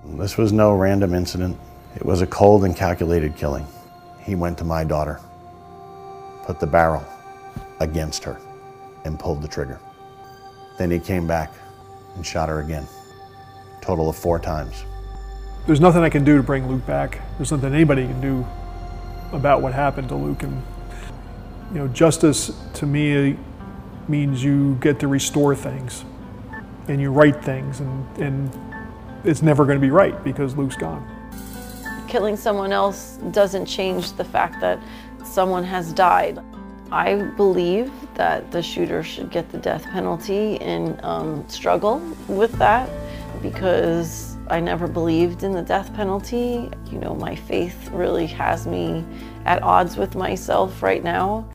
This was no random incident. It was a cold and calculated killing. He went to my daughter, put the barrel against her, and pulled the trigger. Then he came back and shot her again. Total of 4 times. There's nothing I can do to bring Luke back. There's nothing anybody can do about what happened to Luke. And you know, justice to me means you get to restore things and you right things, and it's never going to be right because Luke's gone. Killing someone else doesn't change the fact that someone has died. I believe that the shooter should get the death penalty and struggle with that because I never believed in the death penalty. You know, my faith really has me at odds with myself right now.